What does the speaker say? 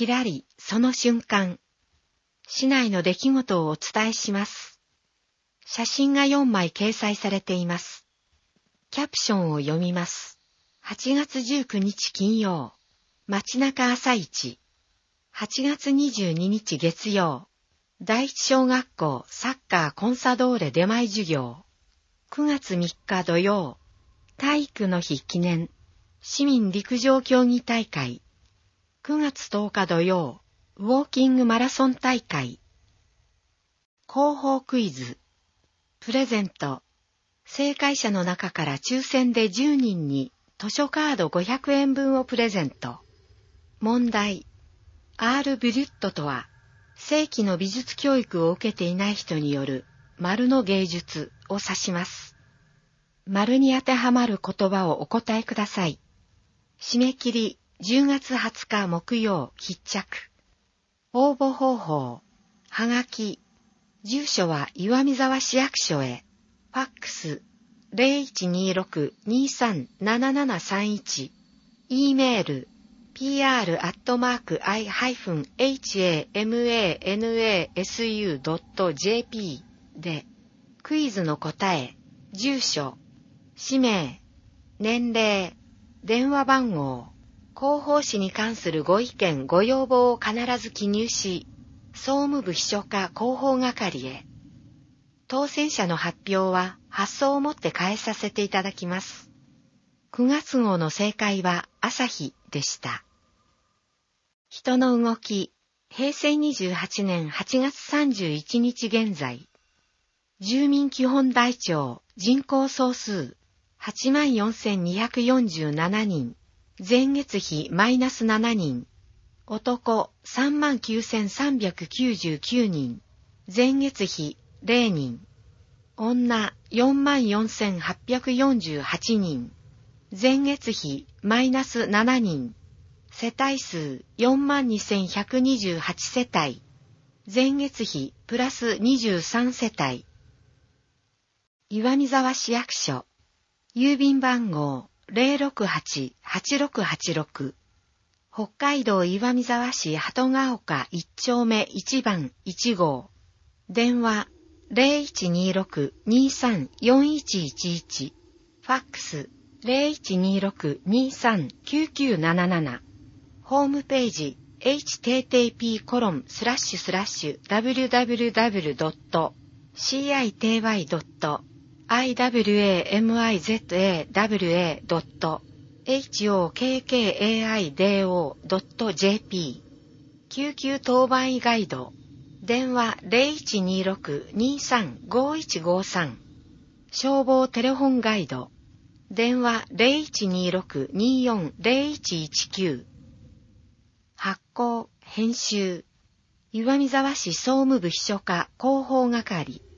きらり、その瞬間。市内の出来事をお伝えします。写真が4枚掲載されています。キャプションを読みます。8月19日金曜、街中朝市。8月22日月曜、第一小学校サッカーコンサドーレ出前授業。9月3日土曜、体育の日記念、市民陸上競技大会。9月10日土曜、ウォーキングマラソン大会。広報クイズ。プレゼント。正解者の中から抽選で10人に図書カード500円分をプレゼント。問題。アール・ブリュットとは、正規の美術教育を受けていない人による丸の芸術を指します。丸に当てはまる言葉をお答えください。締め切り10月20日木曜必着。応募方法。はがき。住所は岩見沢市役所へ。ファックス 0126-237731。E メール pr@i-hamanasu.jp で、クイズの答え、住所、氏名、年齢、電話番号、広報誌に関するご意見ご要望を必ず記入し、総務部秘書課広報係へ。当選者の発表は発送をもって返させていただきます。9月号の正解は朝日でした。人の動き、平成28年8月31日現在。住民基本台帳、人口総数、84,247人。前月比マイナス7人。男、39,399人。前月比0人。女、44,848人。前月比マイナス7人。世帯数42,128世帯。前月比プラス23世帯。岩見沢市役所。郵便番号 068-8686。北海道岩見沢市鳩ヶ丘1丁目1番1号。電話 0126-234111。ファックス 0126-239977。ホームページ http://www.citywa.hokkaido.jp。 救急当番医ガイド。電話 0126-235153。消防テレホンガイド。電話 0126-240119。発行、編集。岩見沢市総務部秘書課広報係。